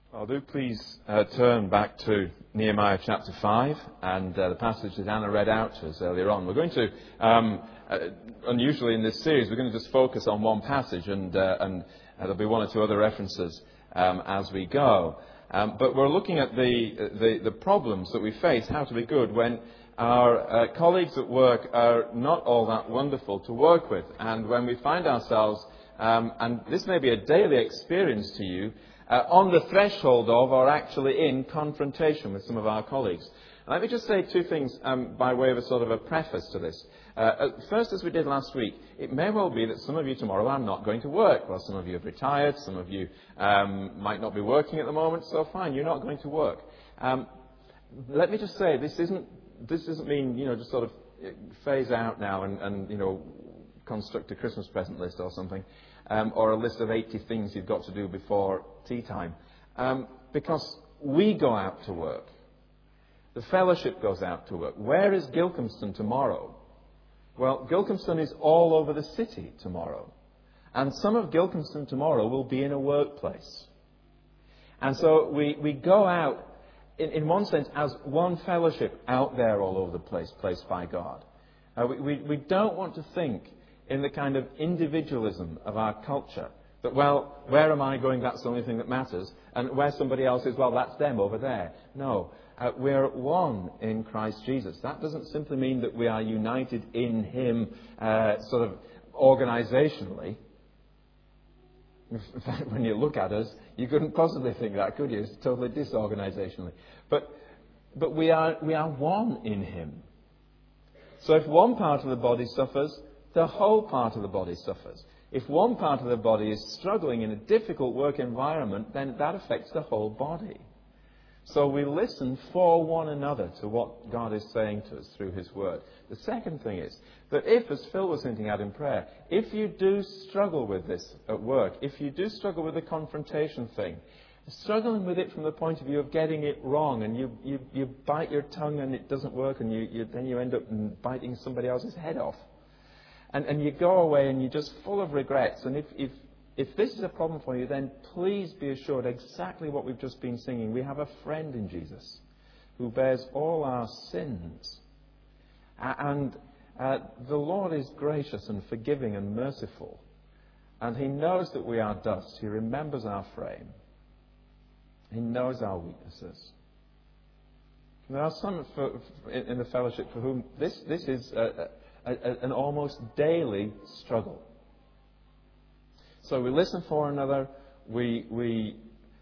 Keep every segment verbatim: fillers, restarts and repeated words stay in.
Well, do please uh, turn back to Nehemiah chapter five and uh, the passage that Anna read out to us earlier on. We're going to, um, uh, unusually in this series, we're going to just focus on one passage and, uh, and uh, there'll be one or two other references um, as we go. Um, but we're looking at the, the, the problems that we face, how to be good when our uh, colleagues at work are not all that wonderful to work with. And when we find ourselves, um, and this may be a daily experience to you, Uh, on the threshold of or actually in confrontation with some of our colleagues. And let me just say two things um, by way of a sort of a preface to this. Uh, first, as we did last week, it may well be that some of you tomorrow are not going to work. Well, some of you have retired, some of you um, might not be working at the moment, so fine, you're not going to work. Um, let me just say, this isn't this doesn't mean, you know, just sort of phase out now and, and you know, construct a Christmas present list or something. Um, or a list of eighty things you've got to do before tea time. Um, because we go out to work. The fellowship goes out to work. Where is Gilcomston tomorrow? Well, Gilcomston is all over the city tomorrow. And some of Gilcomston tomorrow will be in a workplace. And so we, we go out, in, in one sense, as one fellowship out there all over the place, placed by God. Uh, we, we, we don't want to think in the kind of individualism of our culture. That, well, where am I going? That's the only thing that matters. And where somebody else is, well, that's them over there. No, uh, we're one in Christ Jesus. That doesn't simply mean that we are united in Him uh, sort of organisationally. In fact, when you look at us, you couldn't possibly think that, could you? It's totally disorganisationally. But, but we are, we are one in Him. So if one part of the body suffers, the whole part of the body suffers. If one part of the body is struggling in a difficult work environment, then that affects the whole body. So we listen for one another to what God is saying to us through His Word. The second thing is that if, as Phil was hinting at in prayer, if you do struggle with this at work, if you do struggle with the confrontation thing, struggling with it from the point of view of getting it wrong, and you, you, you bite your tongue and it doesn't work, and you, you, then you end up biting somebody else's head off. And, and you go away and you're just full of regrets. And if, if, if this is a problem for you, then please be assured exactly what we've just been singing. We have a friend in Jesus who bears all our sins. And uh, the Lord is gracious and forgiving and merciful. And He knows that we are dust. He remembers our frame. He knows our weaknesses. There are some for, for, in the fellowship for whom this, this is a, a A, a, an almost daily struggle. So we listen for another, we, we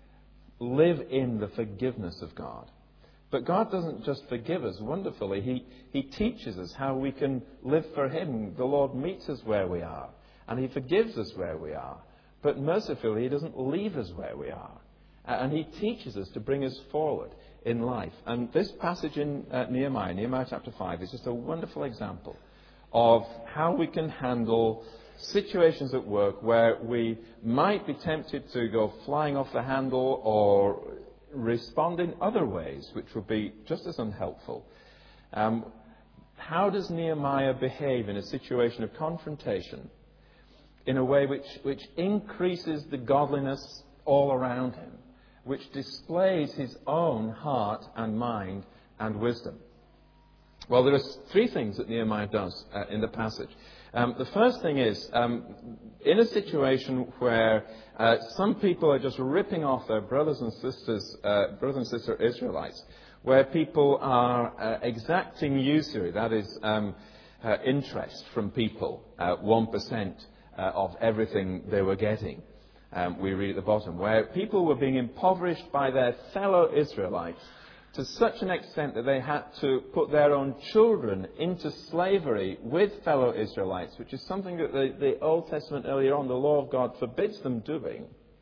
live in the forgiveness of God. But God doesn't just forgive us wonderfully, He, he teaches us how we can live for Him. The Lord meets us where we are, and He forgives us where we are. But mercifully, He doesn't leave us where we are. And He teaches us to bring us forward in life. And this passage in uh, Nehemiah, Nehemiah chapter five, is just a wonderful example of how we can handle situations at work where we might be tempted to go flying off the handle or respond in other ways, which would be just as unhelpful. Um, how does Nehemiah behave in a situation of confrontation in a way which, which increases the godliness all around him, which displays his own heart and mind and wisdom? Well, there are three things that Nehemiah does uh, in the passage. Um, the first thing is, um, in a situation where uh, some people are just ripping off their brothers and sisters, uh, brothers and sister Israelites, where people are uh, exacting usury, that is, um, uh, interest from people, uh, one percent uh, of everything they were getting. Um, we read at the bottom, where people were being impoverished by their fellow Israelites to such an extent that they had to put their own children into slavery with fellow Israelites, which is something that the, the Old Testament earlier on, the law of God forbids them doing.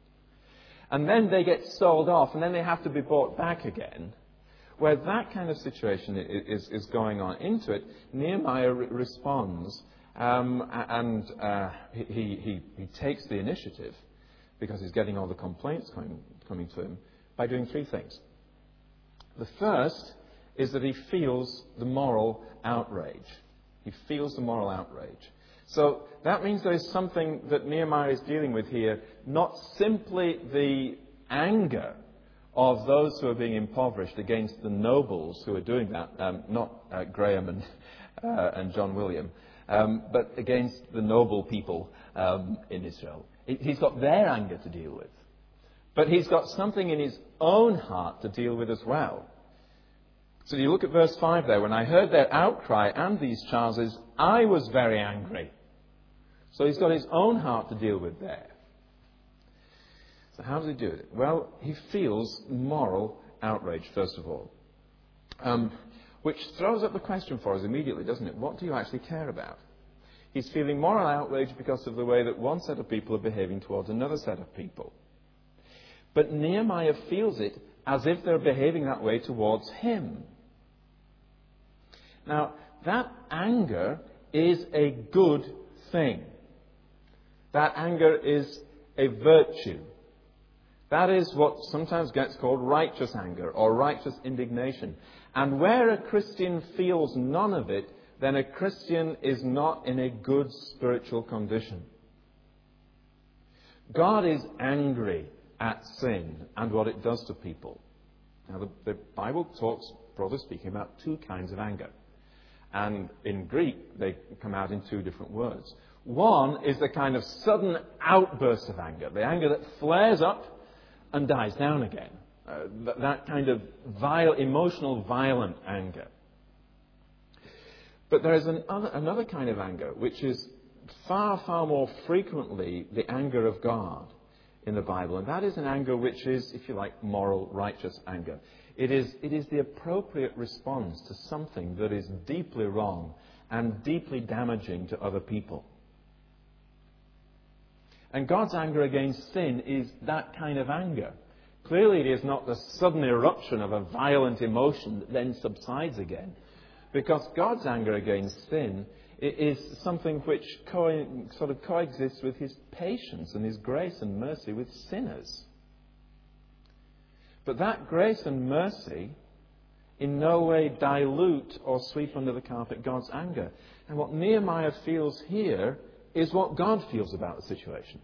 And then they get sold off, and then they have to be bought back again. Where that kind of situation is, is going on into it, Nehemiah re- responds, um, and uh, he, he, he takes the initiative, because he's getting all the complaints coming, coming to him, by doing three things. The first is that he feels the moral outrage. He feels the moral outrage. So that means there is something that Nehemiah is dealing with here, not simply the anger of those who are being impoverished against the nobles who are doing that, um, not uh, Graham and, uh, and John William, um, but against the noble people um, in Israel. He's got their anger to deal with. But he's got something in his own heart to deal with as well. So you look at verse five there. When I heard their outcry and these charges, I was very angry. So he's got his own heart to deal with there. So how does he do it? Well, he feels moral outrage, first of all. Um, which throws up the question for us immediately, doesn't it? What do you actually care about? He's feeling moral outrage because of the way that one set of people are behaving towards another set of people. But Nehemiah feels it as if they're behaving that way towards him. Now, that anger is a good thing. That anger is a virtue. That is what sometimes gets called righteous anger or righteous indignation. And where a Christian feels none of it, then a Christian is not in a good spiritual condition. God is angry at sin and what it does to people. Now, the, the Bible talks, broadly speaking, about two kinds of anger. And in Greek, they come out in two different words. One is the kind of sudden outburst of anger, the anger that flares up and dies down again. Uh, th- that kind of vile, emotional, violent anger. But there is an other, another kind of anger, which is far, far more frequently the anger of God in the Bible. And that is an anger which is, if you like, moral, righteous anger. It is, it is the appropriate response to something that is deeply wrong and deeply damaging to other people. And God's anger against sin is that kind of anger. Clearly it is not the sudden eruption of a violent emotion that then subsides again. Because God's anger against sin is something which co- sort of coexists with his patience and his grace and mercy with sinners. But that grace and mercy in no way dilute or sweep under the carpet God's anger. And what Nehemiah feels here is what God feels about the situation.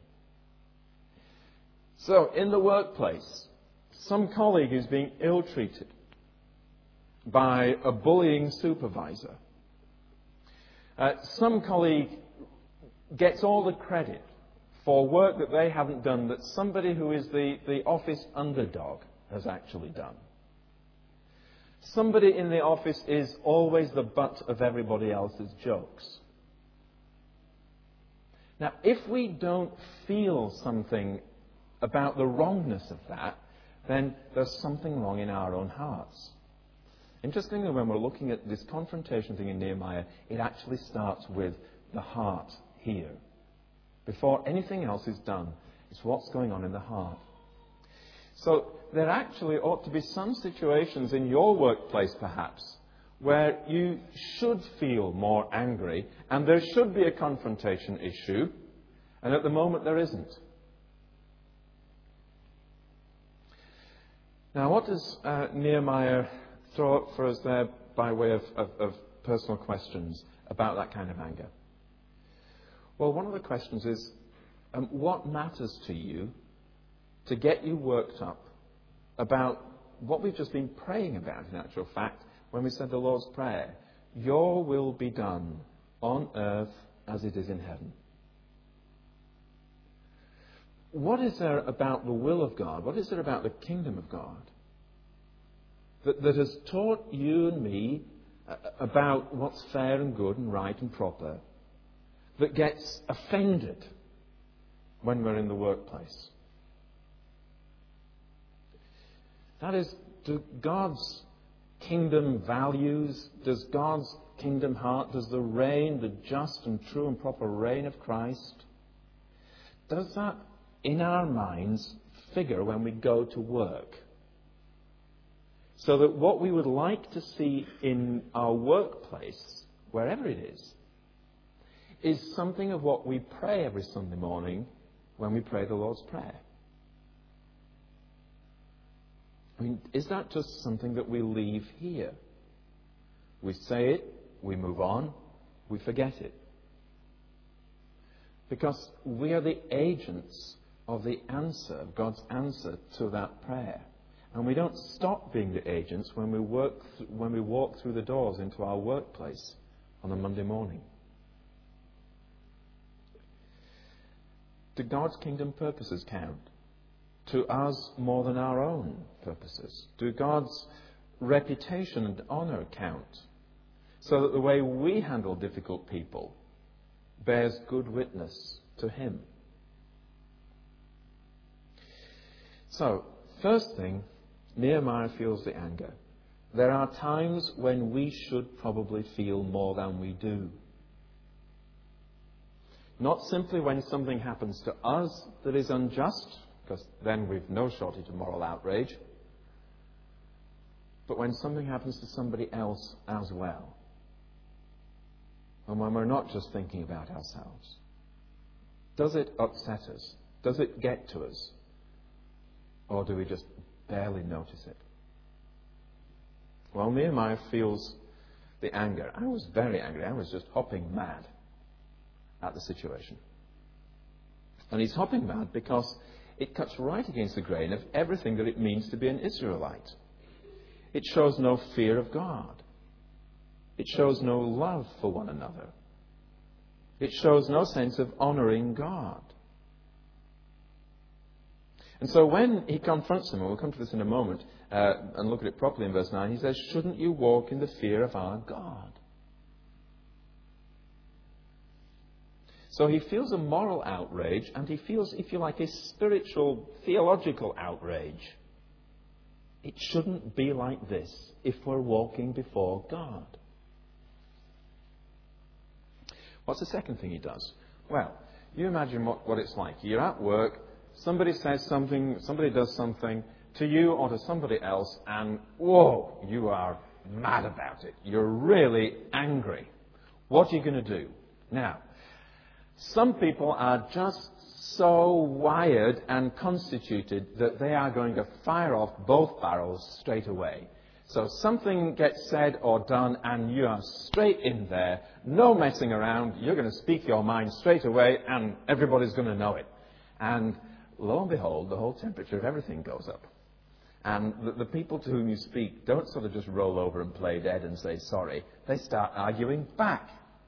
So, in the workplace, some colleague is being ill-treated by a bullying supervisor. Uh, some colleague gets all the credit for work that they haven't done that somebody who is the, the office underdog has actually done. Somebody in the office is always the butt of everybody else's jokes. Now, if we don't feel something about the wrongness of that, then there's something wrong in our own hearts. Interestingly, when we're looking at this confrontation thing in Nehemiah, it actually starts with the heart here. Before anything else is done, it's what's going on in the heart. So there actually ought to be some situations in your workplace, perhaps, where you should feel more angry, and there should be a confrontation issue, and at the moment there isn't. Now, what does uh, Nehemiah throw up for us there by way of, of, of personal questions about that kind of anger? Well, one of the questions is, um, what matters to you to get you worked up about what we've just been praying about, in actual fact, when we said the Lord's Prayer? Your will be done on earth as it is in heaven. What is there about the will of God? What is there about the kingdom of God that, that has taught you and me about what's fair and good and right and proper that gets offended when we're in the workplace? That is, do God's kingdom values, does God's kingdom heart, does the reign, the just and true and proper reign of Christ, does that in our minds figure when we go to work? So that what we would like to see in our workplace, wherever it is, is something of what we pray every Sunday morning when we pray the Lord's Prayer. I mean, is that just something that we leave here? We say it, we move on, we forget it. Because we are the agents of the answer, of God's answer to that prayer. And we don't stop being the agents when we work th- when we walk through the doors into our workplace on a Monday morning. Do God's kingdom purposes count to us more than our own purposes? Do God's reputation and honour count so that the way we handle difficult people bears good witness to Him? So, first thing, Nehemiah feels the anger. There are times when we should probably feel more than we do. Not simply when something happens to us that is unjust, because then we've no shortage of moral outrage, but when something happens to somebody else as well. And when we're not just thinking about ourselves. Does it upset us? Does it get to us? Or do we just barely notice it? Well, Nehemiah feels the anger. I was very angry. I was just hopping mad at the situation. And he's hopping mad because it cuts right against the grain of everything that it means to be an Israelite. It shows no fear of God. It shows no love for one another. It shows no sense of honouring God. And so when he confronts them, and we'll come to this in a moment, uh, and look at it properly in verse nine, he says, "Shouldn't you walk in the fear of our God?" So he feels a moral outrage, and he feels, if you like, a spiritual, theological outrage. It shouldn't be like this if we're walking before God. What's the second thing he does? Well, you imagine what, what it's like. You're at work, somebody says something, somebody does something to you or to somebody else, and whoa, you are mad about it. You're really angry. What are you going to do? Now, some people are just so wired and constituted that they are going to fire off both barrels straight away. So something gets said or done and you are straight in there, no messing around, you're going to speak your mind straight away and everybody's going to know it. And lo and behold, the whole temperature of everything goes up. And the, the people to whom you speak don't sort of just roll over and play dead and say sorry. They start arguing back.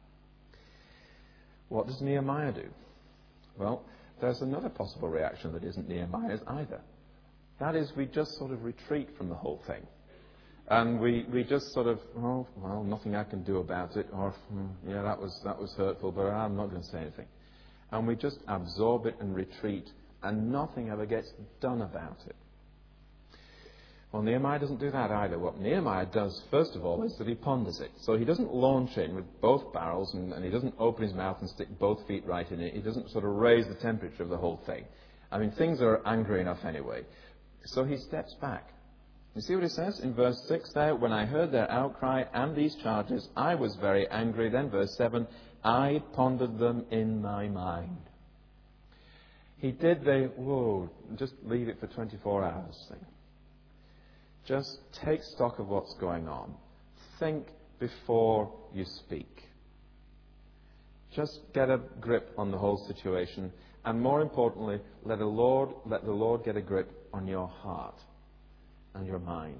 What does Nehemiah do? Well, there's another possible reaction that isn't Nehemiah's either. That is, we just sort of retreat from the whole thing. And we, we just sort of, oh, well, nothing I can do about it. Or, hmm, yeah, that was, that was hurtful, but I'm not going to say anything. And we just absorb it and retreat, and nothing ever gets done about it. Well, Nehemiah doesn't do that either. What Nehemiah does, first of all, is that he ponders it. So he doesn't launch in with both barrels, and, and he doesn't open his mouth and stick both feet right in it. He doesn't sort of raise the temperature of the whole thing. I mean, things are angry enough anyway. So he steps back. You see what he says in verse six there? When I heard their outcry and these charges, I was very angry. Then verse seven, I pondered them in my mind. He did the, whoa, just leave it for twenty-four hours thing. Just take stock of what's going on. Think before you speak. Just get a grip on the whole situation. And more importantly, let the Lord, let the Lord get a grip on your heart and your mind.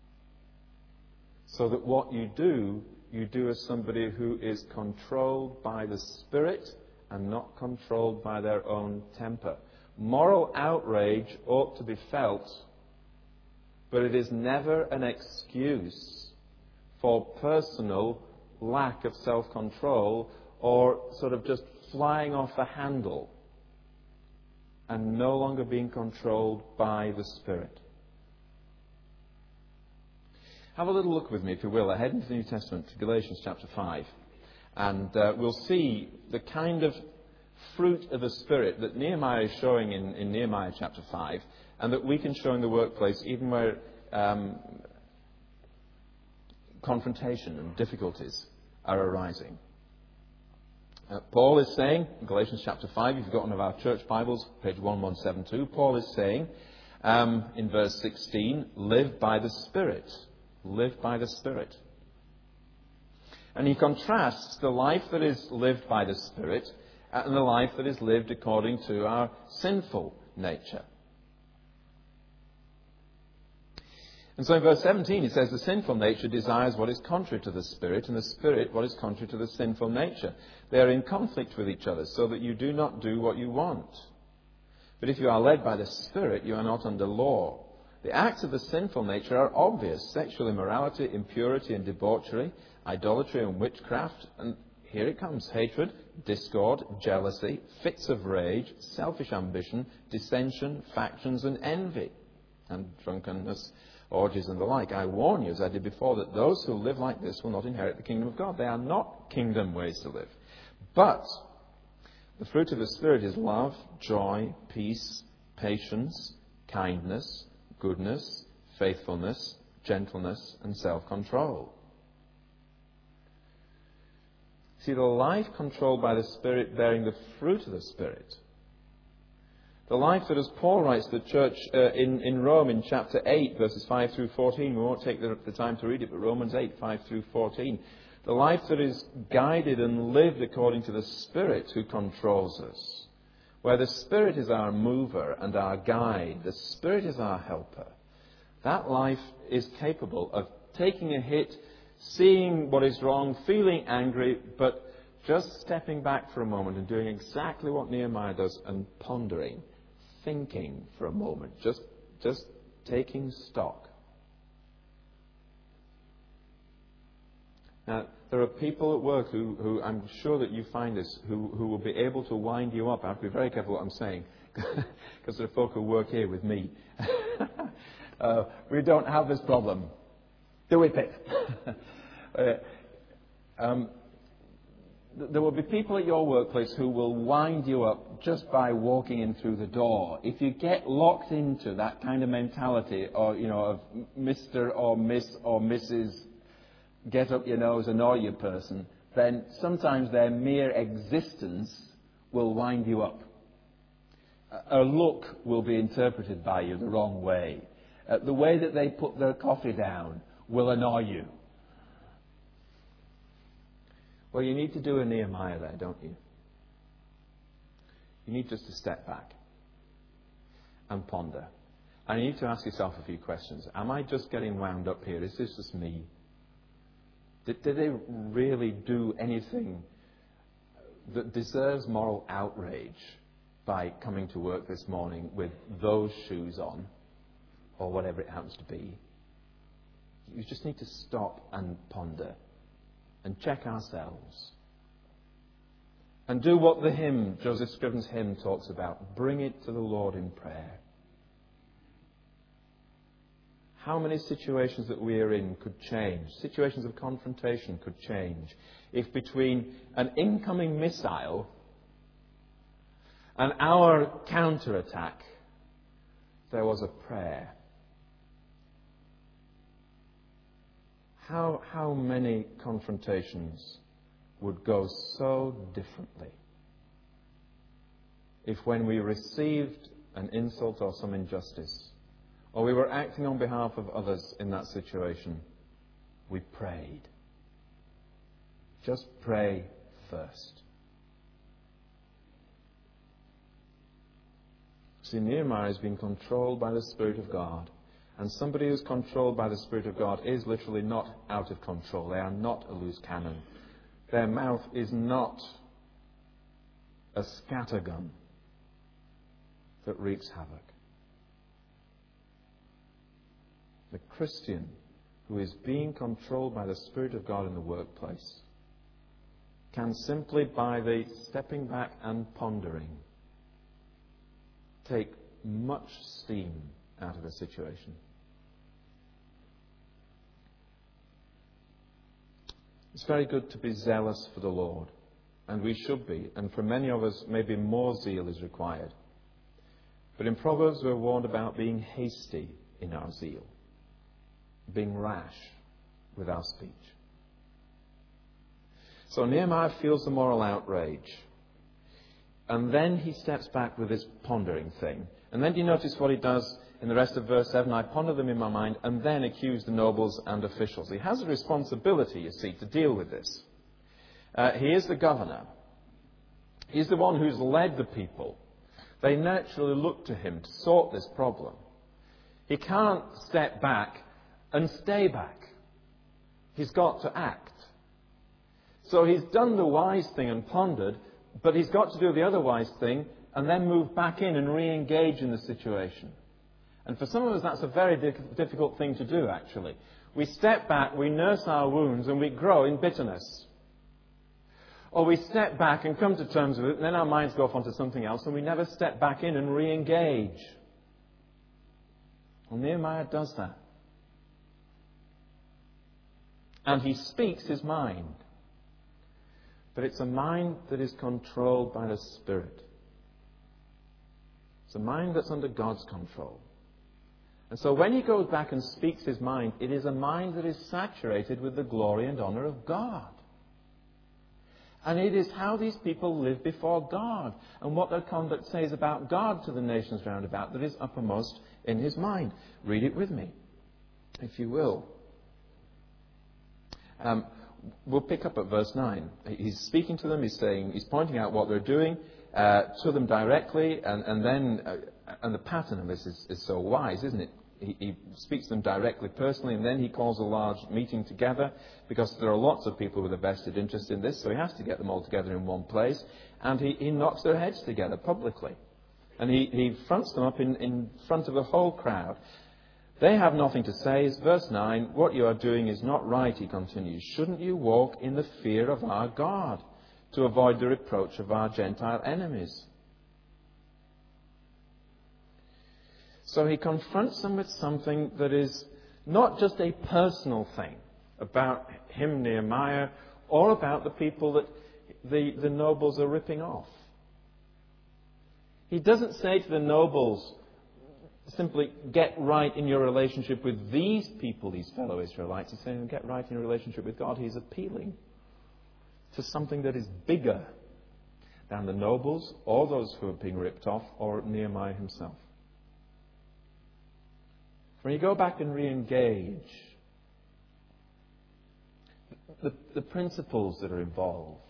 So that what you do, you do as somebody who is controlled by the Spirit and not controlled by their own temper. Moral outrage ought to be felt, but it is never an excuse for personal lack of self-control or sort of just flying off the handle and no longer being controlled by the Spirit. Have a little look with me, if you will, ahead into the New Testament to Galatians chapter five. And uh, we'll see the kind of fruit of the Spirit that Nehemiah is showing in, in Nehemiah chapter five, and that we can show in the workplace even where um, confrontation and difficulties are arising. Uh, Paul is saying, in Galatians chapter five, if you've got one of our church Bibles, page eleven seventy-two, Paul is saying um, in verse sixteen, live by the Spirit. Live by the Spirit. And he contrasts the life that is lived by the Spirit and the life that is lived according to our sinful nature. And so in verse seventeen it says, the sinful nature desires what is contrary to the Spirit, and the Spirit what is contrary to the sinful nature. They are in conflict with each other, so that you do not do what you want. But if you are led by the Spirit, you are not under law. The acts of the sinful nature are obvious: sexual immorality, impurity and debauchery, idolatry and witchcraft, and here it comes: hatred, discord, jealousy, fits of rage, selfish ambition, dissension, factions and envy, and drunkenness, orgies and the like. I warn you, as I did before, that those who live like this will not inherit the kingdom of God. They are not kingdom ways to live. But the fruit of the Spirit is love, joy, peace, patience, kindness, goodness, faithfulness, gentleness, and self-control. See, the life controlled by the Spirit, bearing the fruit of the Spirit, the life that, as Paul writes to the church uh, in, in Rome in chapter eight, verses five through fourteen, we won't take the, the time to read it, but Romans eight, five through fourteen, the life that is guided and lived according to the Spirit who controls us, where the Spirit is our mover and our guide, the Spirit is our helper, that life is capable of taking a hit, seeing what is wrong, feeling angry, but just stepping back for a moment and doing exactly what Nehemiah does and pondering, thinking for a moment, just, just taking stock. Now, there are people at work who, who I'm sure that you find this, who, who will be able to wind you up. I have to be very careful what I'm saying, because there are folk who work here with me. uh, we don't have this problem. Do we, Pip? uh, um, there will be people at your workplace who will wind you up just by walking in through the door. If you get locked into that kind of mentality, or, you know, of Mister or Miss or Missus get up your nose, annoy your person, then sometimes their mere existence will wind you up. A look will be interpreted by you the wrong way. Uh, the way that they put their coffee down will annoy you. Well, you need to do a Nehemiah there, don't you? You need just to step back and ponder. And you need to ask yourself a few questions. Am I just getting wound up here? Is this just me? Did, did they really do anything that deserves moral outrage by coming to work this morning with those shoes on, or whatever it happens to be? You just need to stop and ponder and check ourselves. And do what the hymn, Joseph Scriven's hymn, talks about. Bring it to the Lord in prayer. How many situations that we are in could change? Situations of confrontation could change if between an incoming missile and our counterattack there was a prayer. How, how many confrontations would go so differently if when we received an insult or some injustice, or we were acting on behalf of others in that situation, we prayed. Just pray first. See, Nehemiah has been controlled by the Spirit of God. And somebody who's controlled by the Spirit of God is literally not out of control. They are not a loose cannon. Their mouth is not a scattergun that wreaks havoc. The Christian who is being controlled by the Spirit of God in the workplace can simply, by the stepping back and pondering, take much steam out of the situation. It's very good to be zealous for the Lord, and we should be, and for many of us maybe more zeal is required. But in Proverbs we're warned about being hasty in our zeal, being rash with our speech. So Nehemiah feels the moral outrage, and then he steps back with this pondering thing. And then do you notice what he does in the rest of verse seven? I ponder them in my mind and then accuse the nobles and officials. He has a responsibility, you see, to deal with this. Uh, he is the governor. He's the one who's led the people. They naturally look to him to sort this problem. He can't step back and stay back. He's got to act. So he's done the wise thing and pondered, but he's got to do the other wise thing and then move back in and re-engage in the situation. And for some of us, that's a very difficult thing to do, actually. We step back, we nurse our wounds, and we grow in bitterness. Or we step back and come to terms with it, and then our minds go off onto something else, and we never step back in and re-engage. Well, Nehemiah does that. And he speaks his mind. But it's a mind that is controlled by the Spirit. It's a mind that's under God's control. And so when he goes back and speaks his mind, it is a mind that is saturated with the glory and honour of God. And it is how these people live before God and what their conduct says about God to the nations round about that is uppermost in his mind. Read it with me, if you will. Um, we'll pick up at verse nine. He's speaking to them, he's saying, he's pointing out what they're doing uh, to them directly, and, and then, uh, and the pattern of this is, is so wise, isn't it? He, he speaks to them directly, personally, and then he calls a large meeting together because there are lots of people with a vested interest in this, so he has to get them all together in one place, and he, he knocks their heads together publicly. And he, he fronts them up in, in front of the whole crowd. They have nothing to say. It's verse nine. What you are doing is not right, he continues. Shouldn't you walk in the fear of our God to avoid the reproach of our Gentile enemies? So he confronts them with something that is not just a personal thing about him, Nehemiah, or about the people that the, the nobles are ripping off. He doesn't say to the nobles, simply get right in your relationship with these people, these fellow Israelites. He's saying get right in your relationship with God. He's appealing to something that is bigger than the nobles or those who are being ripped off or Nehemiah himself. When you go back and re-engage, the, the principles that are involved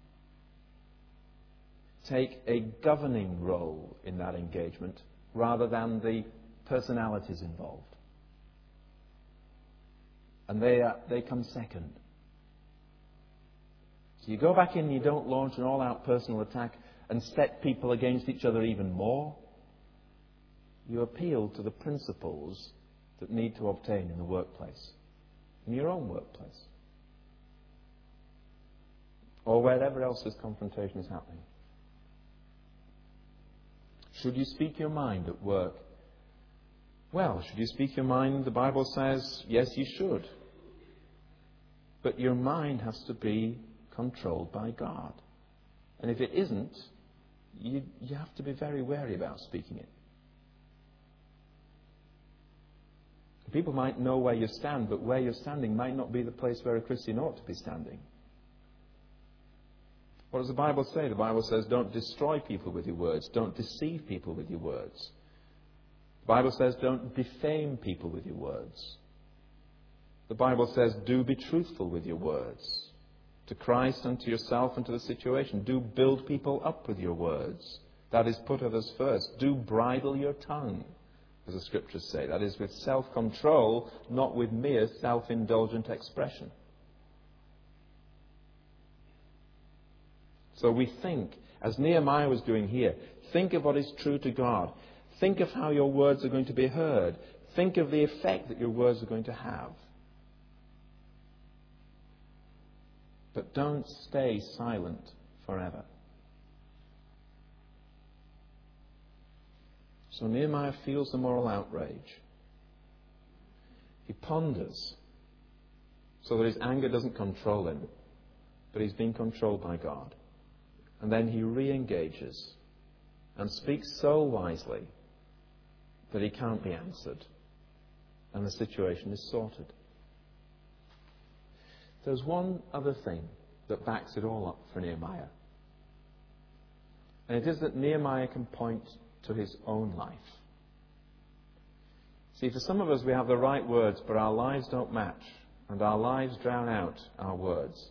take a governing role in that engagement rather than the personalities involved. And they, are, they come second. So you go back in and you don't launch an all-out personal attack and set people against each other even more. You appeal to the principles that need to obtain in the workplace, in your own workplace, or wherever else this confrontation is happening. Should you speak your mind at work? Well, should you speak your mind? The Bible says, yes, you should. But your mind has to be controlled by God. And if it isn't, you, you have to be very wary about speaking it. People might know where you stand, but where you're standing might not be the place where a Christian ought to be standing. What does the Bible say? The Bible says, don't destroy people with your words. Don't deceive people with your words. The Bible says, don't defame people with your words. The Bible says, do be truthful with your words. To Christ and to yourself and to the situation. Do build people up with your words. That is, put others first. Do bridle your tongue, as the Scriptures say. That is, with self-control, not with mere self-indulgent expression. So we think, as Nehemiah was doing here, think of what is true to God. Think of how your words are going to be heard. Think of the effect that your words are going to have. But don't stay silent forever. So Nehemiah feels the moral outrage. He ponders so that his anger doesn't control him, but he's being controlled by God. And then he re-engages and speaks so wisely that he can't be answered. And the situation is sorted. There's one other thing that backs it all up for Nehemiah. And it is that Nehemiah can point to his own life. See, for some of us we have the right words, but our lives don't match. And our lives drown out our words.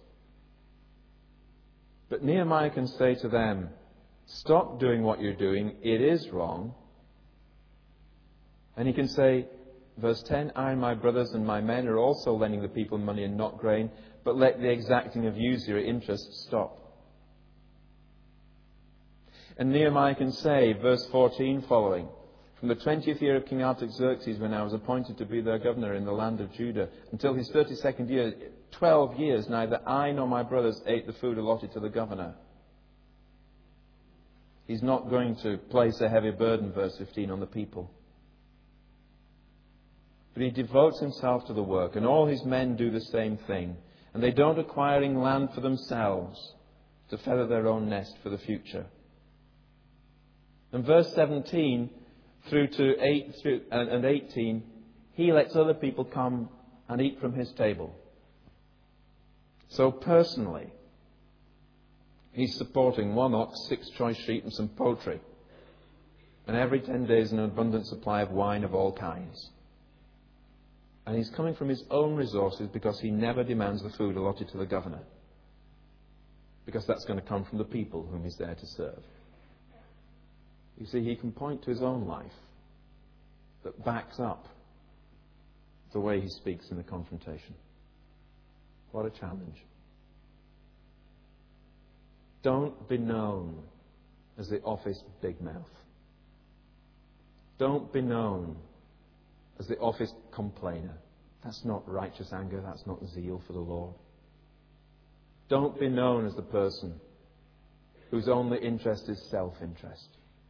But Nehemiah can say to them, stop doing what you're doing. It is wrong. And he can say, Verse ten, I and my brothers and my men are also lending the people money and not grain, but let the exacting of usury interest stop. And Nehemiah can say, verse fourteen following, from the twentieth year of King Artaxerxes, when I was appointed to be their governor in the land of Judah, until his thirty-second year, twelve years, neither I nor my brothers ate the food allotted to the governor. He's not going to place a heavy burden, verse fifteen, on the people. But he devotes himself to the work, and all his men do the same thing. And they don't acquiring land for themselves to feather their own nest for the future. And verse seventeen through to eight through, and eighteen, he lets other people come and eat from his table. So personally, he's supporting one ox, six choice sheep and some poultry. And every ten days an abundant supply of wine of all kinds. And he's coming from his own resources because he never demands the food allotted to the governor. Because that's going to come from the people whom he's there to serve. You see, he can point to his own life that backs up the way he speaks in the confrontation. What a challenge. Don't be known as the office big mouth. Don't be known as the office complainer. That's not righteous anger. That's not zeal for the Lord. Don't be known as the person whose only interest is self-interest.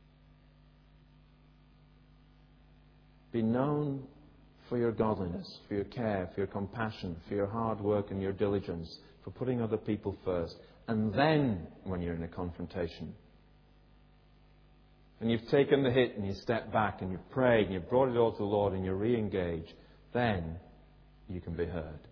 Be known for your godliness, for your care, for your compassion, for your hard work and your diligence, for putting other people first. And then, when you're in a confrontation, and you've taken the hit and you step back and you've prayed and you've brought it all to the Lord and you re-engage, then you can be heard.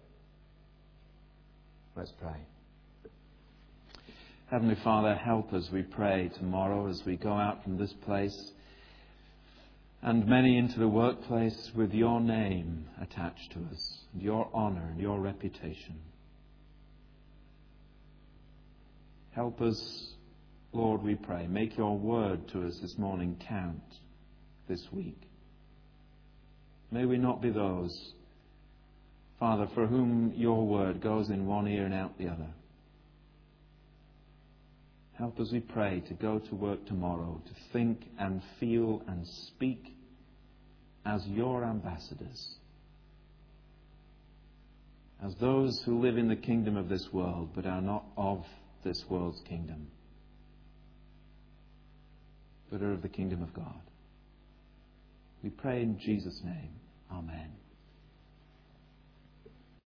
Let's pray. Heavenly Father, help us, we pray, tomorrow as we go out from this place and many into the workplace with your name attached to us, and your honour and your reputation. Help us, Lord, we pray. Make your word to us this morning count this week. May we not be those, Father, for whom your word goes in one ear and out the other. Help us, we pray, to go to work tomorrow, to think and feel and speak as your ambassadors, as those who live in the kingdom of this world but are not of this world's kingdom, but are of the kingdom of God. We pray in Jesus' name. Amen.